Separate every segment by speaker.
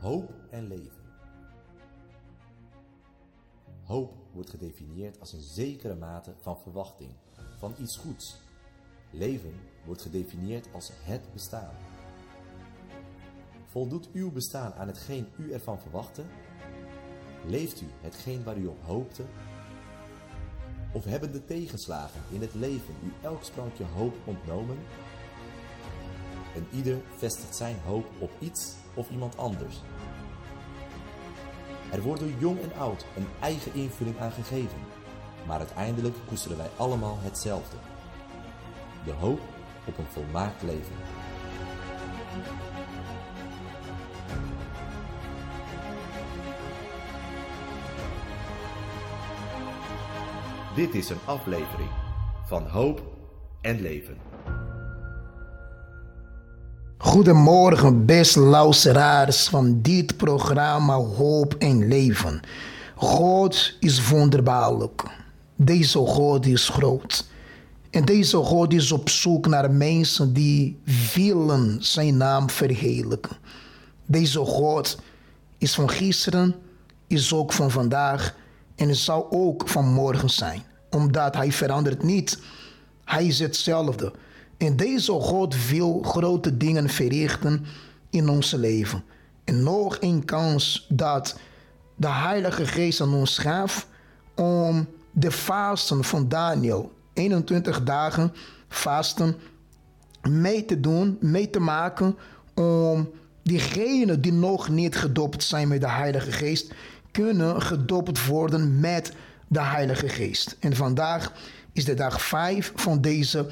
Speaker 1: Hoop en leven. Hoop wordt gedefinieerd als een zekere mate van verwachting, van iets goeds. Leven wordt gedefinieerd als het bestaan. Voldoet uw bestaan aan hetgeen u ervan verwachtte? Leeft u hetgeen waar u op hoopte? Of hebben de tegenslagen in het leven u elk sprankje hoop ontnomen? En ieder vestigt zijn hoop op iets of iemand anders. Er wordt door jong en oud een eigen invulling aan gegeven, maar uiteindelijk koesteren wij allemaal hetzelfde: de hoop op een volmaakt leven. Dit is een aflevering van Hoop en Leven.
Speaker 2: Goedemorgen, beste luisteraars van dit programma Hoop en Leven. God is wonderbaarlijk. Deze God is groot. En deze God is op zoek naar mensen die willen zijn naam verheerlijken. Deze God is van gisteren, is ook van vandaag en zal ook van morgen zijn. Omdat hij verandert niet. Hij is hetzelfde. En deze God wil grote dingen verrichten in ons leven. En nog een kans dat de Heilige Geest aan ons gaf om de vasten van Daniel, 21 dagen vasten, mee te doen, mee te maken, om diegenen die nog niet gedoopt zijn met de Heilige Geest, kunnen gedoopt worden met de Heilige Geest. En vandaag is de dag 5 van deze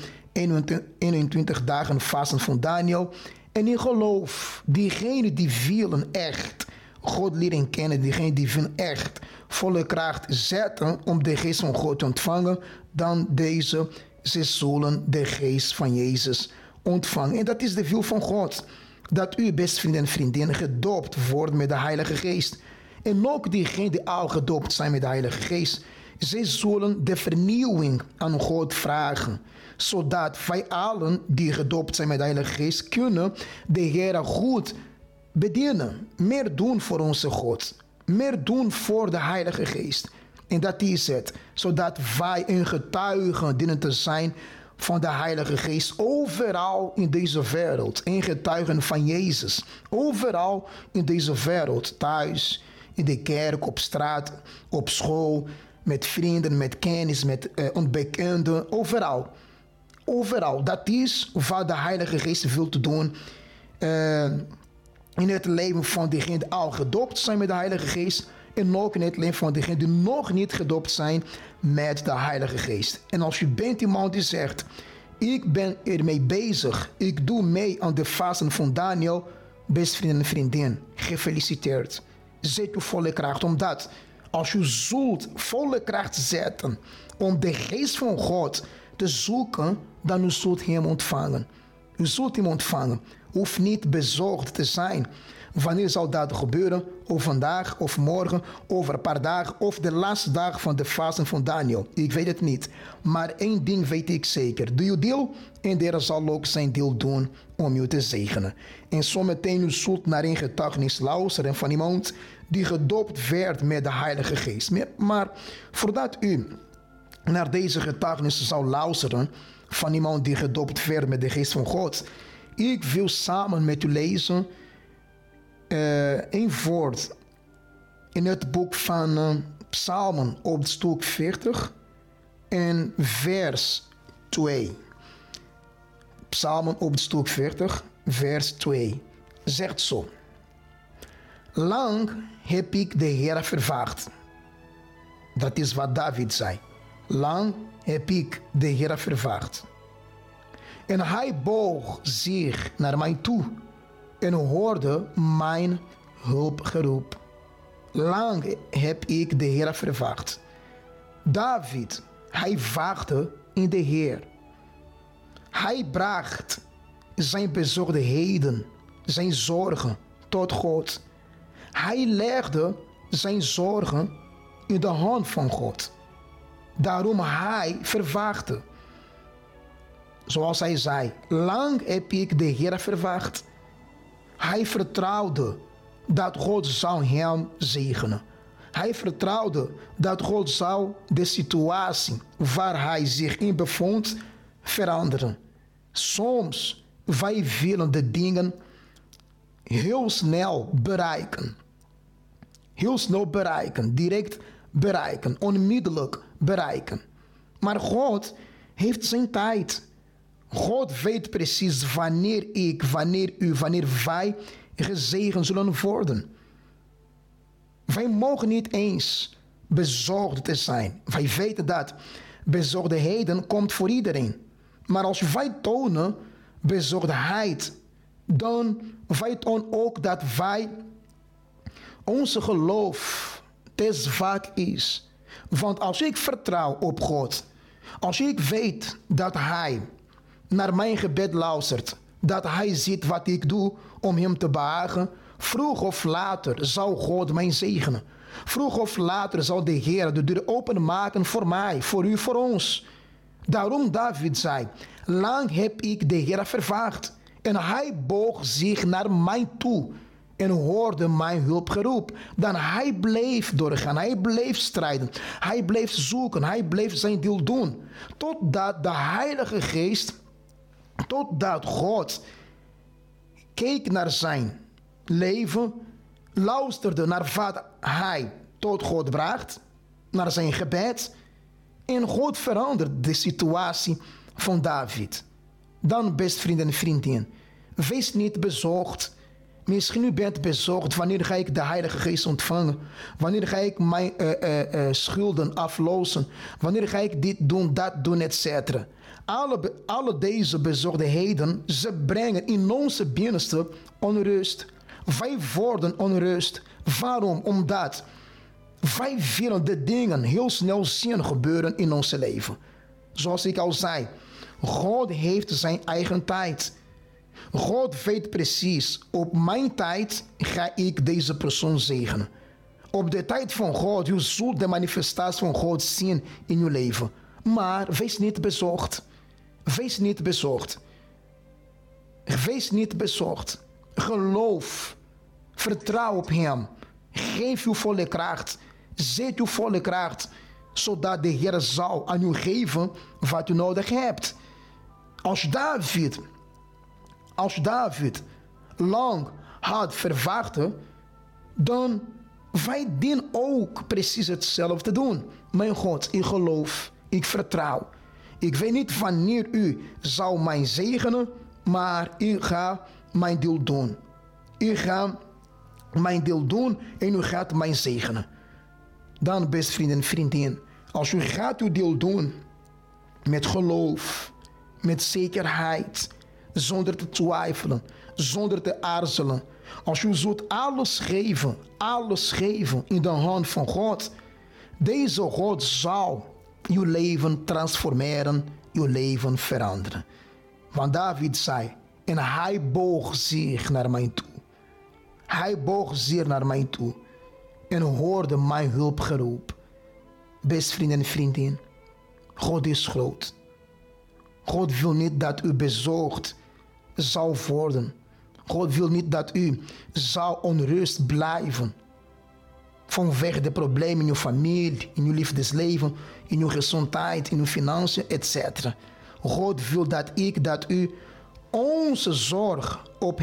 Speaker 2: 21 dagen vasten van Daniel. En ik geloof, diegenen die willen echt God leren kennen, diegenen die willen echt volle kracht zetten om de geest van God te ontvangen, dan deze, ze zullen de geest van Jezus ontvangen. En dat is de wil van God, dat u, beste vrienden en vriendinnen, gedoopt wordt met de Heilige Geest. En ook diegenen die al gedoopt zijn met de Heilige Geest, zij zullen de vernieuwing aan God vragen, zodat wij allen die gedoopt zijn met de Heilige Geest kunnen de Heer goed bedienen. Meer doen voor onze God. Meer doen voor de Heilige Geest. En dat is het. Zodat wij een getuige dienen te zijn van de Heilige Geest overal in deze wereld. Een getuige van Jezus. Overal in deze wereld. Thuis, in de kerk, op straat, op school, met vrienden, met kennis, met onbekenden. Overal. Overal. Dat is wat de Heilige Geest wil te doen in het leven van diegenen die al gedoopt zijn met de Heilige Geest. En ook in het leven van diegenen die nog niet gedoopt zijn met de Heilige Geest. En als u bent iemand die zegt, ik ben ermee bezig, ik doe mee aan de vasten van Daniel, beste vrienden en vriendin, gefeliciteerd. Zet uw volle kracht, omdat als u zult volle kracht zetten om de geest van God te zoeken, dan u zult hem ontvangen. U zult hem ontvangen. U hoeft niet bezorgd te zijn. Wanneer zal dat gebeuren? Of vandaag, of morgen, over een paar dagen, of de laatste dag van de vasten van Daniel. Ik weet het niet. Maar één ding weet ik zeker. Doe je deel en de Heer zal ook zijn deel doen om je te zegenen. En zometeen u zult naar een getuigenis luisteren van iemand die gedoopt werd met de Heilige Geest. Maar voordat u naar deze getuigenis zou luisteren van iemand die gedoopt werd met de Geest van God, ik wil samen met u lezen een woord in het boek van Psalmen op stuk 40 en vers 2. Psalmen op stuk 40, vers 2. Zegt zo: lang heb ik de Heer verwacht. Dat is wat David zei. Lang heb ik de Heer verwacht. En hij boog zich naar mij toe en hoorde mijn hulpgeroep. Lang heb ik de Heer verwacht. David, hij wachtte in de Heer. Hij bracht zijn bezorgdheden, zijn zorgen tot God. Hij legde zijn zorgen in de hand van God. Daarom hij verwachtte. Zoals hij zei, lang heb ik de Heer verwacht. Hij vertrouwde dat God zou hem zegenen. Hij vertrouwde dat God zou de situatie waar hij zich in bevond veranderen. Soms wij willen de dingen heel snel bereiken. Heel snel bereiken, direct bereiken, onmiddellijk bereiken. Maar God heeft zijn tijd. God weet precies wanneer ik, wanneer u, wanneer wij gezegend zullen worden. Wij mogen niet eens bezorgd te zijn. Wij weten dat bezorgdheden komt voor iedereen. Maar als wij tonen bezorgdheid, dan wij tonen ook dat wij onze geloof te zwak is. Want als ik vertrouw op God, als ik weet dat Hij naar mijn gebed luistert, dat Hij ziet wat ik doe om Hem te behagen, vroeg of later zal God mij zegenen. Vroeg of later zal de Heer de deur openmaken voor mij, voor u, voor ons. Daarom David zei, lang heb ik de Heer verwacht en Hij boog zich naar mij toe en hoorde mijn hulpgeroep. Dan hij bleef doorgaan, hij bleef strijden, hij bleef zoeken, hij bleef zijn deel doen. Totdat de Heilige Geest, totdat God keek naar zijn leven, luisterde naar wat hij tot God bracht, naar zijn gebed. En God veranderde de situatie van David. Dan, best vrienden en vriendinnen, wees niet bezorgd. Misschien u bent bezorgd, wanneer ga ik de Heilige Geest ontvangen? Wanneer ga ik mijn schulden aflossen? Wanneer ga ik dit doen, dat doen, etc. Alle deze bezorgdheden, ze brengen in onze binnenste onrust. Wij worden onrust. Waarom? Omdat wij willen de dingen heel snel zien gebeuren in ons leven. Zoals ik al zei, God heeft zijn eigen tijd. God weet precies, op mijn tijd ga ik deze persoon zegenen. Op de tijd van God, je zult de manifestatie van God zien in je leven. Maar wees niet bezorgd. Wees niet bezorgd. Wees niet bezorgd. Geloof. Vertrouw op Hem. Geef uw volle kracht. Zet uw volle kracht. Zodat de Heer zal aan u geven wat u nodig hebt. Als David lang had verwacht, dan wij dienen ook precies hetzelfde doen. Mijn God, ik geloof, ik vertrouw. Ik weet niet wanneer u zou mij zegenen, maar ik ga mijn deel doen. Ik ga mijn deel doen en u gaat mij zegenen. Dan, beste vrienden en vriendinnen, als u gaat uw deel doen met geloof, met zekerheid, zonder te twijfelen, zonder te aarzelen. Als u zult alles geven in de hand van God, deze God zal uw leven transformeren, uw leven veranderen. Want David zei, en hij boog zich naar mij toe. Hij boog zich naar mij toe en hoorde mijn hulpgeroep. Beste vrienden en vriendinnen, God is groot. God wil niet dat u bezorgd zou worden. God wil niet dat u zou onrust blijven. Vanwege de problemen in uw familie, in uw liefdesleven, in uw gezondheid, in uw financiën, etc. God wil dat u onze zorg op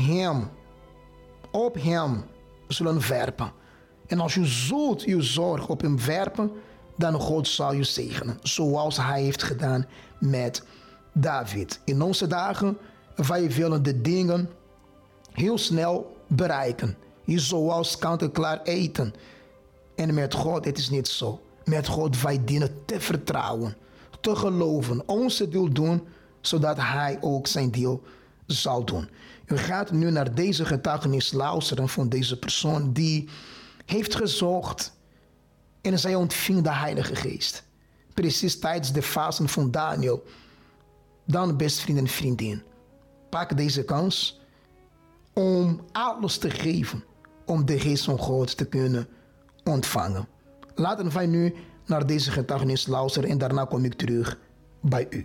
Speaker 2: Hem zullen werpen. En als u zult uw zorg op Hem werpen, dan God zal u zegenen. Zoals Hij heeft gedaan met David. In onze dagen, wij willen de dingen heel snel bereiken. Zoals kant-en-klaar eten. En met God, het is niet zo. Met God, wij dienen te vertrouwen, te geloven, onze deel doen, zodat Hij ook zijn deel zal doen. U gaat nu naar deze getuigenis luisteren van deze persoon die heeft gezocht en zij ontving de Heilige Geest. Precies tijdens de fasen van Daniel. Dan, beste vrienden en vriendin, pak deze kans om alles te geven om de Geest van God te kunnen ontvangen. Laten wij nu naar deze getuigenis luisteren en daarna kom ik terug bij u.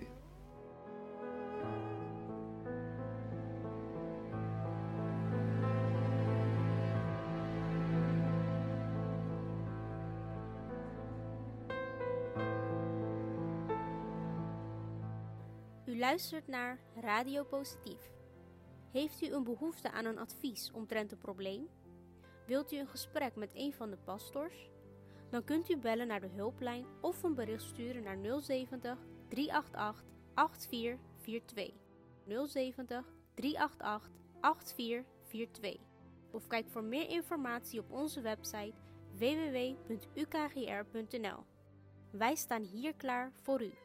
Speaker 3: U luistert naar Radio Positief. Heeft u een behoefte aan een advies omtrent een probleem? Wilt u een gesprek met een van de pastors? Dan kunt u bellen naar de hulplijn of een bericht sturen naar 070 388 8442. 070 388 8442. Of kijk voor meer informatie op onze website www.ukgr.nl. Wij staan hier klaar voor u.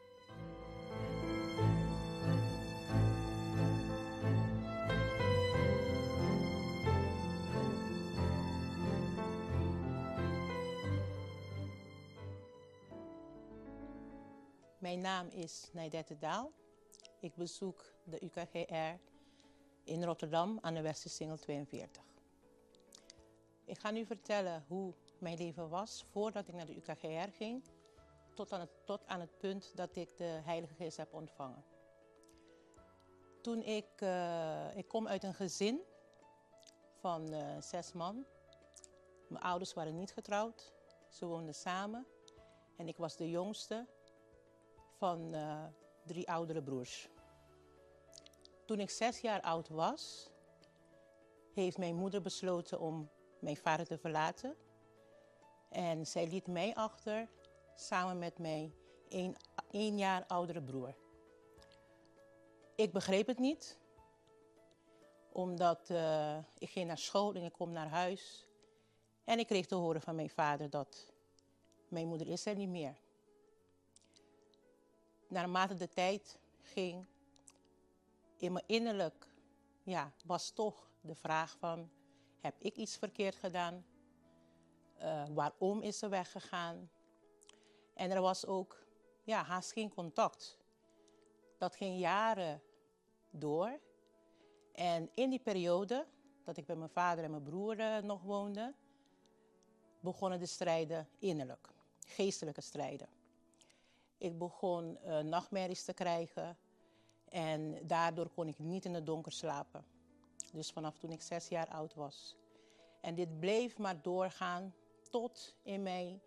Speaker 4: Mijn naam is Naidette Daal. Ik bezoek de UKGR in Rotterdam aan de Westersingel 42. Ik ga nu vertellen hoe mijn leven was voordat ik naar de UKGR ging, tot aan het punt dat ik de Heilige Geest heb ontvangen. Toen ik kom uit een gezin van 6 man. Mijn ouders waren niet getrouwd, ze woonden samen en ik was de jongste van 3 oudere broers. Toen ik 6 jaar oud was, heeft mijn moeder besloten om mijn vader te verlaten. En zij liet mij achter samen met mijn 1 jaar oudere broer. Ik begreep het niet, omdat ik ging naar school en ik kom naar huis. En ik kreeg te horen van mijn vader dat mijn moeder is er niet meer. Naarmate de tijd ging, in mijn innerlijk was toch de vraag van, heb ik iets verkeerd gedaan? Waarom is ze weggegaan? En er was ook haast geen contact. Dat ging jaren door. En in die periode, dat ik bij mijn vader en mijn broer nog woonde, begonnen de strijden innerlijk, geestelijke strijden. Ik begon nachtmerries te krijgen en daardoor kon ik niet in het donker slapen. Dus vanaf toen ik 6 jaar oud was. En dit bleef maar doorgaan tot in mijn,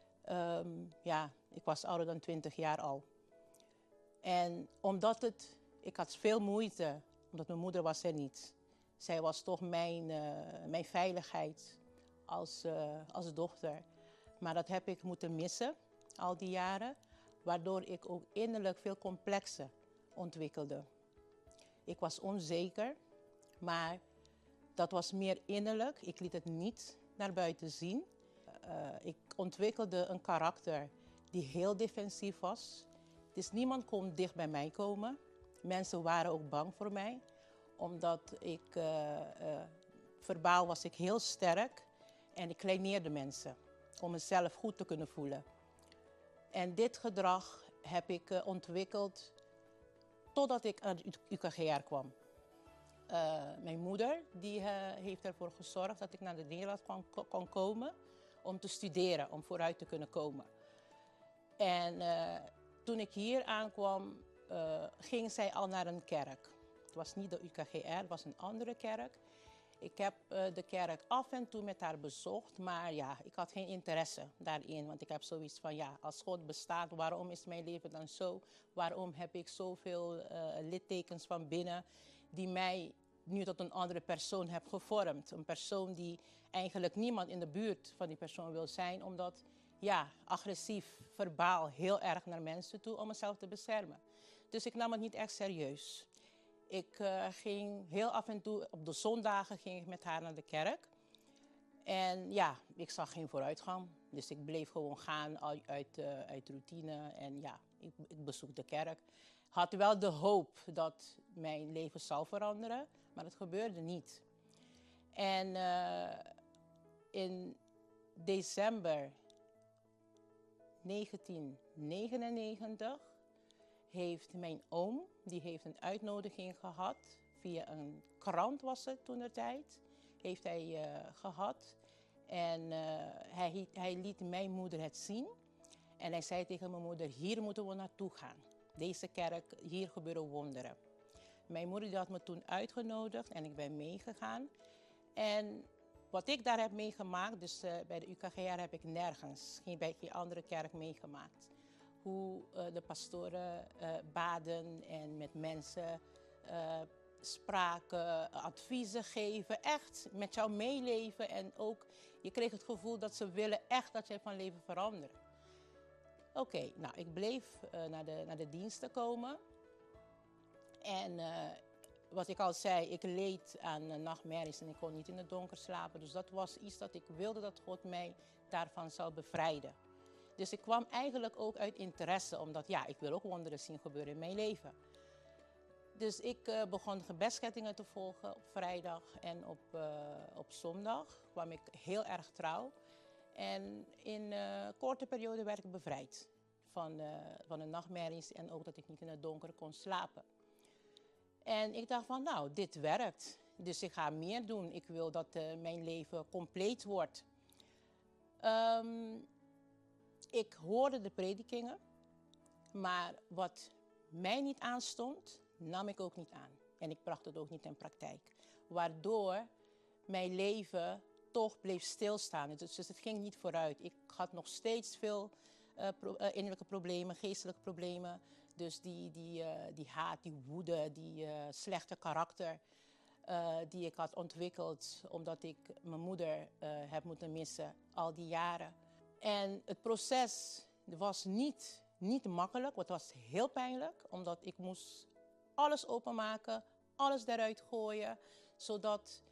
Speaker 4: ik was ouder dan 20 jaar al. En ik had veel moeite, omdat mijn moeder was er niet. Zij was toch mijn veiligheid als dochter. Maar dat heb ik moeten missen, al die jaren. Waardoor ik ook innerlijk veel complexen ontwikkelde. Ik was onzeker, maar dat was meer innerlijk. Ik liet het niet naar buiten zien. Ik ontwikkelde een karakter die heel defensief was. Dus niemand kon dicht bij mij komen. Mensen waren ook bang voor mij, omdat verbaal was ik heel sterk en ik kleineerde mensen om mezelf goed te kunnen voelen. En dit gedrag heb ik ontwikkeld totdat ik aan het UKGR kwam. Mijn moeder heeft ervoor gezorgd dat ik naar de Nederland kon komen om te studeren, om vooruit te kunnen komen. En toen ik hier aankwam, ging zij al naar een kerk. Het was niet de UKGR, het was een andere kerk. Ik heb de kerk af en toe met haar bezocht, maar ik had geen interesse daarin. Want ik heb zoiets van, als God bestaat, waarom is mijn leven dan zo? Waarom heb ik zoveel littekens van binnen die mij nu tot een andere persoon heb gevormd? Een persoon die eigenlijk niemand in de buurt van die persoon wil zijn, omdat agressief, verbaal, heel erg naar mensen toe om mezelf te beschermen. Dus ik nam het niet echt serieus. Ik ging heel af en toe, op de zondagen ging ik met haar naar de kerk. En ik zag geen vooruitgang. Dus ik bleef gewoon gaan uit routine en ik bezoek de kerk. Had wel de hoop dat mijn leven zou veranderen, maar dat gebeurde niet. En in december 1999 heeft mijn oom, die heeft een uitnodiging gehad, via een krant was het toentertijd, heeft hij gehad. En hij liet mijn moeder het zien. En hij zei tegen mijn moeder, hier moeten we naartoe gaan. Deze kerk, hier gebeuren wonderen. Mijn moeder die had me toen uitgenodigd en ik ben meegegaan. En wat ik daar heb meegemaakt, dus bij de UKGR heb ik nergens, bij geen andere kerk meegemaakt. hoe de pastoren baden en met mensen spraken, adviezen geven, echt met jou meeleven. En ook, je kreeg het gevoel dat ze willen echt dat jij van leven verandert. Oké, nou, ik bleef naar de diensten komen. En wat ik al zei, ik leed aan nachtmerries en ik kon niet in het donker slapen. Dus dat was iets dat ik wilde dat God mij daarvan zou bevrijden. Dus ik kwam eigenlijk ook uit interesse, omdat ja, ik wil ook wonderen zien gebeuren in mijn leven. Dus ik begon gebedskettingen te volgen op vrijdag en op zondag kwam ik heel erg trouw. En in een korte periode werd ik bevrijd van de nachtmerries en ook dat ik niet in het donker kon slapen. En ik dacht van nou, dit werkt. Dus ik ga meer doen. Ik wil dat mijn leven compleet wordt. Ik hoorde de predikingen, maar wat mij niet aanstond, nam ik ook niet aan. En ik bracht het ook niet in praktijk. Waardoor mijn leven toch bleef stilstaan. Dus het ging niet vooruit. Ik had nog steeds veel innerlijke problemen, geestelijke problemen. Dus die haat, die woede, die slechte karakter die ik had ontwikkeld omdat ik mijn moeder heb moeten missen al die jaren. En het proces was niet makkelijk, het was heel pijnlijk, omdat ik moest alles openmaken, alles eruit gooien, zodat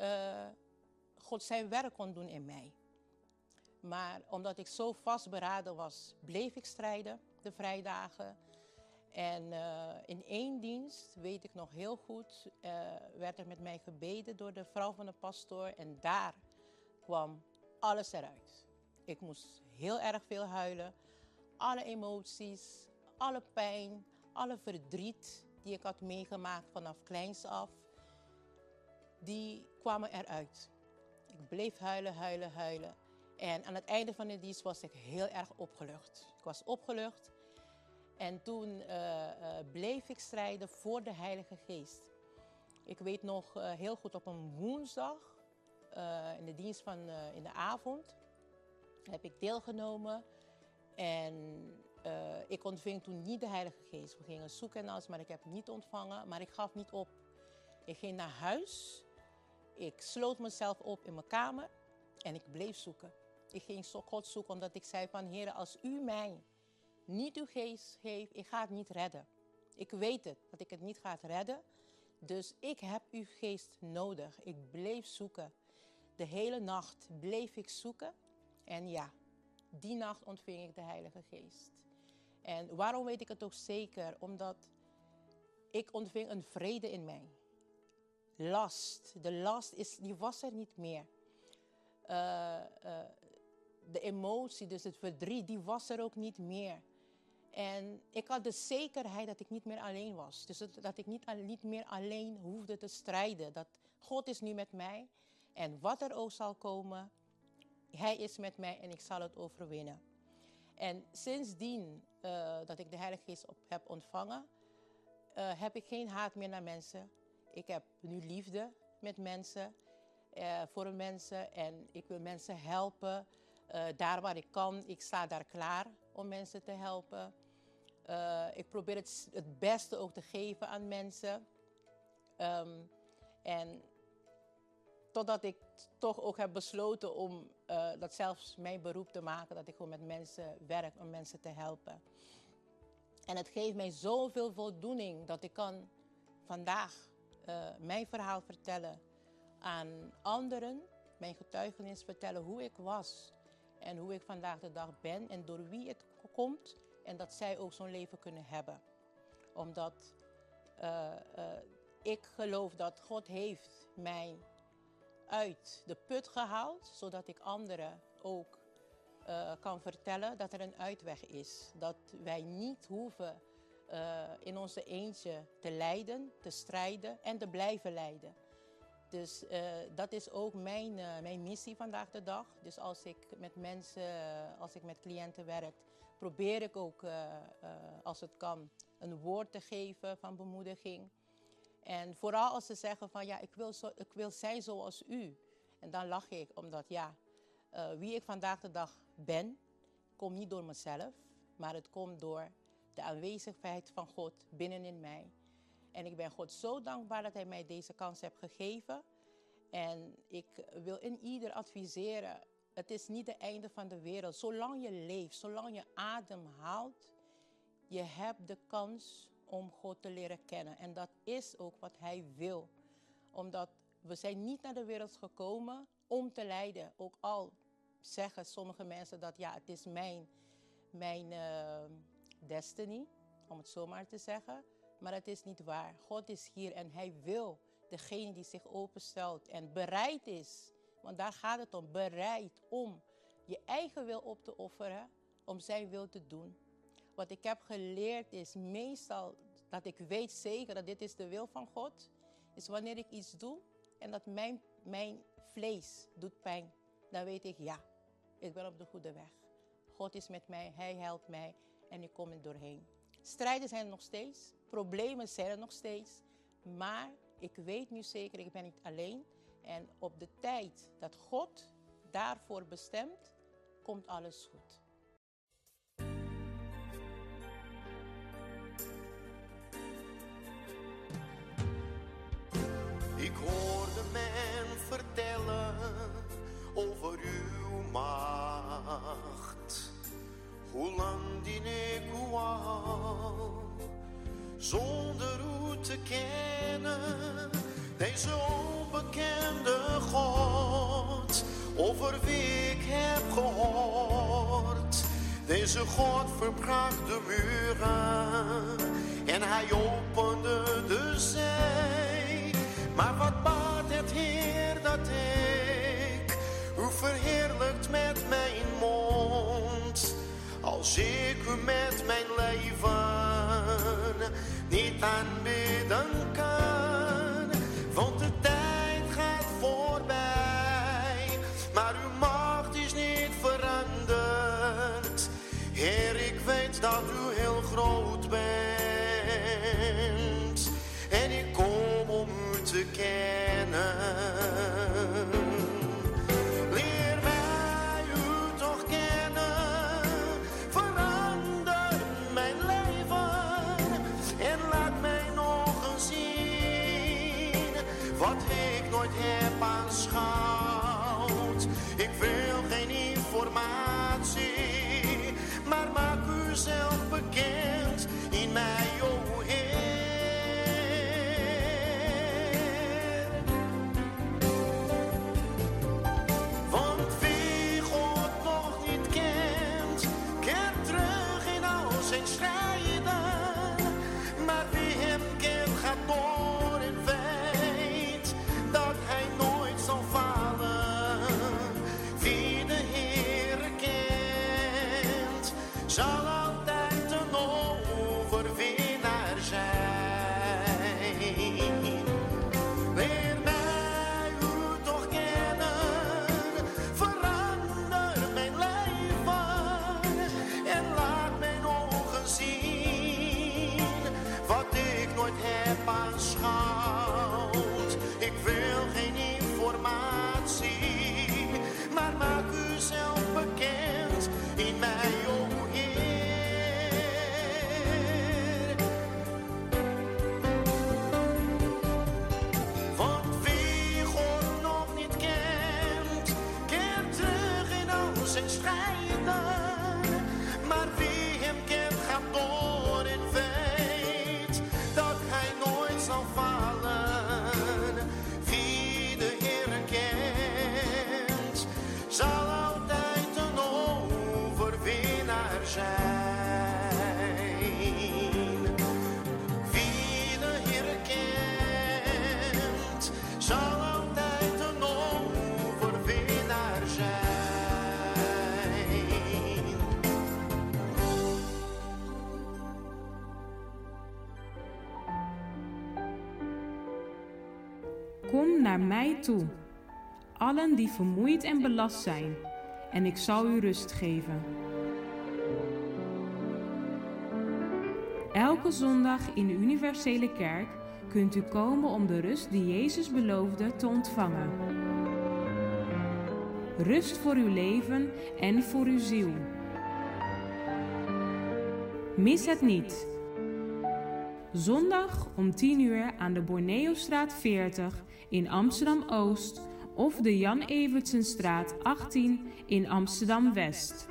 Speaker 4: God zijn werk kon doen in mij. Maar omdat ik zo vastberaden was, bleef ik strijden de vrijdagen. En in één dienst, weet ik nog heel goed, werd er met mij gebeden door de vrouw van de pastoor. En daar kwam alles eruit. Ik moest heel erg veel huilen. Alle emoties, alle pijn, alle verdriet die ik had meegemaakt vanaf kleins af, die kwamen eruit. Ik bleef huilen. En aan het einde van de dienst was ik heel erg opgelucht. Ik was opgelucht. En toen bleef ik strijden voor de Heilige Geest. Ik weet nog heel goed, op een woensdag, in de dienst in de avond, heb ik deelgenomen. En ik ontving toen niet de Heilige Geest. We gingen zoeken en alles, maar ik heb het niet ontvangen. Maar ik gaf niet op. Ik ging naar huis. Ik sloot mezelf op in mijn kamer en ik bleef zoeken. Ik ging God zoeken omdat ik zei van, Heer, als u mij niet uw geest geeft, ik ga het niet redden. Ik weet het, dat ik het niet ga redden. Dus ik heb uw geest nodig. Ik bleef zoeken. De hele nacht bleef ik zoeken. En ja, die nacht ontving ik de Heilige Geest. En waarom weet ik het ook zeker? Omdat ik ontving een vrede in mij. Last. De last die was er niet meer. De emotie, dus het verdriet, die was er ook niet meer. En ik had de zekerheid dat ik niet meer alleen was. Dus dat ik niet meer alleen hoefde te strijden. Dat God is nu met mij. En wat er ook zal komen, Hij is met mij en ik zal het overwinnen. En sindsdien dat ik de Heilige Geest heb ontvangen, heb ik geen haat meer naar mensen. Ik heb nu liefde met mensen, voor mensen. En ik wil mensen helpen. Daar waar ik kan, ik sta daar klaar om mensen te helpen. Ik probeer het beste ook te geven aan mensen. En totdat ik toch ook heb besloten om dat zelfs mijn beroep te maken. Dat ik gewoon met mensen werk om mensen te helpen. En het geeft mij zoveel voldoening dat ik kan vandaag mijn verhaal vertellen aan anderen. Mijn getuigenis vertellen hoe ik was. En hoe ik vandaag de dag ben en door wie het komt. En dat zij ook zo'n leven kunnen hebben. Omdat ik geloof dat God heeft mij uit de put gehaald. Zodat ik anderen ook kan vertellen dat er een uitweg is. Dat wij niet hoeven in onze eentje te lijden, te strijden en te blijven lijden. Dus dat is ook mijn missie vandaag de dag. Dus als ik met mensen, als ik met cliënten werk, probeer ik ook, als het kan, een woord te geven van bemoediging. En vooral als ze zeggen van, ja, ik wil zijn zoals u. En dan lach ik, omdat ja, wie ik vandaag de dag ben, komt niet door mezelf. maar het komt door de aanwezigheid van God binnenin mij. En ik ben God zo dankbaar dat hij mij deze kans heeft gegeven. En ik wil in ieder adviseren, het is niet het einde van de wereld. Zolang je leeft, zolang je adem haalt, je hebt de kans om God te leren kennen. En dat is ook wat hij wil. Omdat we zijn niet naar de wereld gekomen om te lijden. Ook al zeggen sommige mensen dat ja, het is mijn destiny, om het zo maar te zeggen. Maar het is niet waar. God is hier en hij wil degene die zich openstelt en bereid is. Want daar gaat het om. Bereid om je eigen wil op te offeren, om zijn wil te doen. Wat ik heb geleerd is meestal dat ik weet zeker dat dit is de wil van God. Is wanneer ik iets doe en dat mijn vlees doet pijn. Dan weet ik ja, ik ben op de goede weg. God is met mij, hij helpt mij en ik kom er doorheen. Strijden zijn er nog steeds, problemen zijn er nog steeds. Maar ik weet nu zeker, ik ben niet alleen. En op de tijd dat God daarvoor bestemt, komt alles goed.
Speaker 5: Ik hoorde men vertellen over uw macht. Hoe lang dien ik u al, zonder u te kennen, deze onbekende God, over wie ik heb gehoord. Deze God verbrak de muren en hij opende de zee. Maar wat baat het Heer dat ik u verheerlijkt met mijn mond, als ik u met mijn leven niet aanbidden kan. Want de tijd gaat voorbij, maar uw macht is niet veranderd. Heer, ik weet dat u heel groot bent en ik kom om u te kennen. Leer mij u toch kennen, verander mijn leven en laat mij nog eens zien wat ik nooit heb aanschouwd. Ik wil geen informatie, maar maak u zelf bekend in mij, o Heer. Want wie God nog niet kent, keert terug in al zijn strijden. Maar wie hem kent, gaat door en weet dat hij nooit zal falen. Wie de Heere kent, zal altijd een overwinnaar zijn. Leer mij u toch kennen, verander mijn leven en laat mijn ogen zien wat ik nooit heb aanschouwd. Ik wil geen informatie, maar maak u zelf bekend in mij, o Heer. Want wie God nog niet kent, keert terug in al zijn strijden. Maar wie hem kent, gaat door en weet dat hij nooit zal falen. Wie de Heere kent, zal altijd een overwinnaar zijn. Wie de Heere kent, zal altijd een overwinnaar zijn.
Speaker 6: Kom naar mij toe, allen die vermoeid en belast zijn, en ik zal u rust geven. Elke zondag in de Universele Kerk kunt u komen om de rust die Jezus beloofde te ontvangen. Rust voor uw leven en voor uw ziel. Mis het niet. Zondag om 10 uur aan de Borneostraat 40 in Amsterdam-Oost of de Jan Evertsenstraat 18 in Amsterdam-West.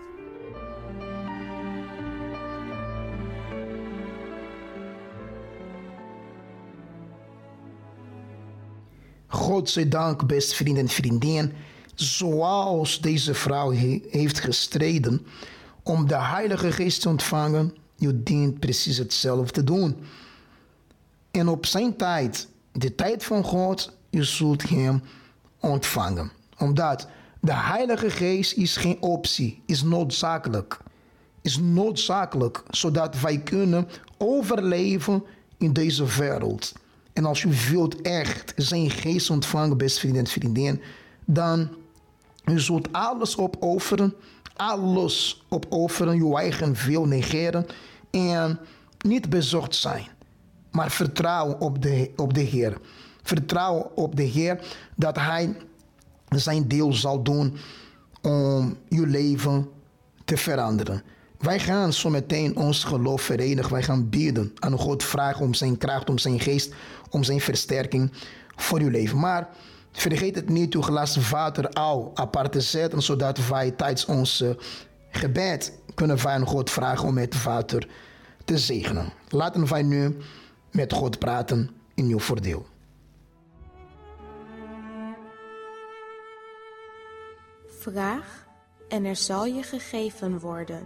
Speaker 2: God zij dank, beste vrienden en vriendinnen, zoals deze vrouw heeft gestreden om de Heilige Geest te ontvangen, je dient precies hetzelfde te doen. En op zijn tijd, de tijd van God, je zult hem ontvangen. Omdat de Heilige Geest is geen optie, is noodzakelijk. Is noodzakelijk, zodat wij kunnen overleven in deze wereld. En als u wilt echt zijn geest ontvangen, beste vrienden en vriendinnen, dan u zult alles opofferen, uw eigen wil negeren en niet bezorgd zijn. Maar vertrouwen op de Heer. Vertrouwen op de Heer dat Hij zijn deel zal doen om uw leven te veranderen. Wij gaan zo meteen ons geloof verenigen. Wij gaan bidden aan God, vragen om zijn kracht, om zijn geest, om zijn versterking voor uw leven. Maar vergeet het niet uw glas water al apart te zetten, zodat wij tijdens ons gebed kunnen wij aan God vragen om het water te zegenen. Laten wij nu met God praten in uw voordeel.
Speaker 7: Vraag en er zal je gegeven worden.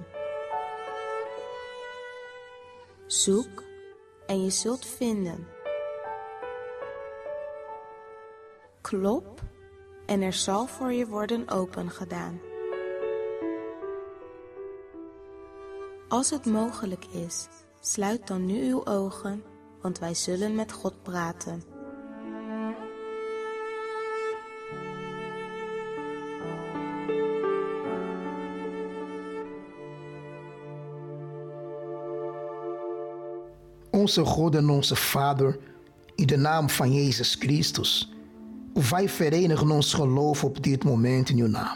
Speaker 7: Zoek en je zult vinden. Klop en er zal voor je worden opengedaan. Als het mogelijk is, sluit dan nu uw ogen, want wij zullen met God praten.
Speaker 2: Onze God en onze Vader, in de naam van Jezus Christus, wij verenigen ons geloof op dit moment in uw naam.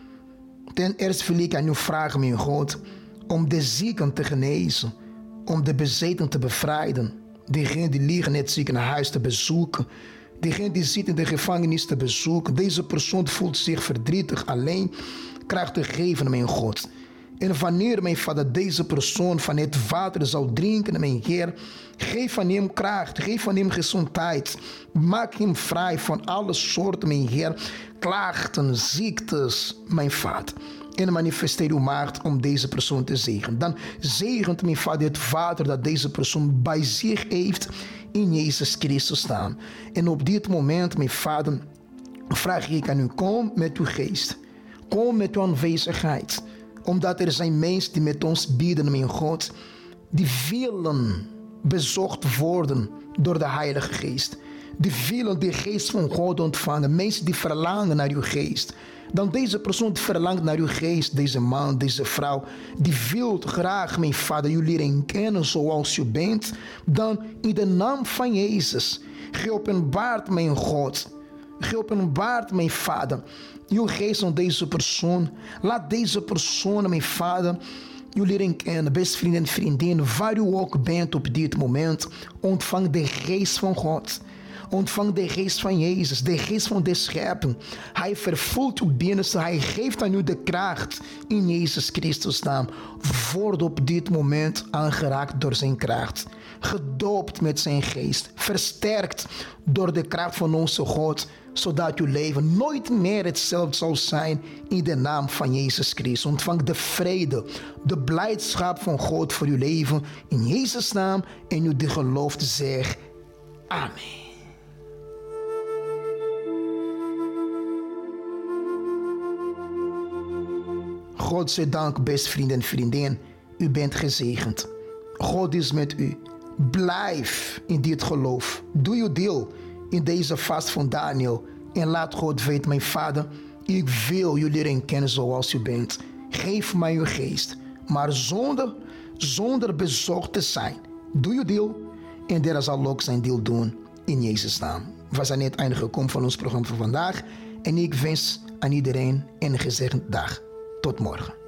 Speaker 2: Ten eerste wil ik aan u vragen, mijn God, om de zieken te genezen, om de bezeten te bevrijden, diegenen die liggen in het ziekenhuis te bezoeken, diegene die zit in de gevangenis te bezoeken. Deze persoon voelt zich verdrietig, alleen, kracht te geven, mijn God. En wanneer, mijn Vader, deze persoon van het water zal drinken, mijn Heer, geef aan hem kracht, geef aan hem gezondheid. Maak hem vrij van alle soorten, mijn Heer, klachten, ziektes, mijn Vader. En manifesteer uw macht om deze persoon te zegenen. Dan zegent, mijn Vader, het water dat deze persoon bij zich heeft in Jezus Christus naam. En op dit moment, mijn Vader, vraag ik aan u, kom met uw geest. Kom met uw aanwezigheid. Omdat er zijn mensen die met ons bidden, mijn God, die willen bezocht worden door de Heilige Geest. Die willen de geest van God ontvangen. Mensen die verlangen naar uw geest. Dan deze persoon verlangt naar uw geest, deze man, deze vrouw, die wil graag, mijn Vader, u leren kennen zoals u bent. Dan in de naam van Jezus, geopenbaard, mijn God. Geopenbaard, mijn Vader, uw geest aan deze persoon. Laat deze persoon, mijn Vader, u leren kennen, beste vrienden en vriendinnen, waar u ook bent op dit moment. Ontvang de geest van God. Ontvang de geest van Jezus, de geest van de schepping. Hij vervult uw binnenste, hij geeft aan u de kracht in Jezus Christus naam. Word op dit moment aangeraakt door zijn kracht. Gedoopt met zijn geest, versterkt door de kracht van onze God, zodat uw leven nooit meer hetzelfde zal zijn in de naam van Jezus Christus. Ontvang de vrede, de blijdschap van God voor uw leven in Jezus naam en u die gelooft zegt amen. God zij dank, beste vrienden en vriendinnen, u bent gezegend. God is met u. Blijf in dit geloof. Doe uw deel in deze vast van Daniel. En laat God weten, mijn Vader, ik wil u leren kennen zoals u bent. Geef mij uw geest, maar zonder bezorgd te zijn. Doe uw deel en der zal ook zijn deel doen in Jezus' naam. We zijn net einde gekomen van ons programma van vandaag. En ik wens aan iedereen een gezegend dag. Tot morgen.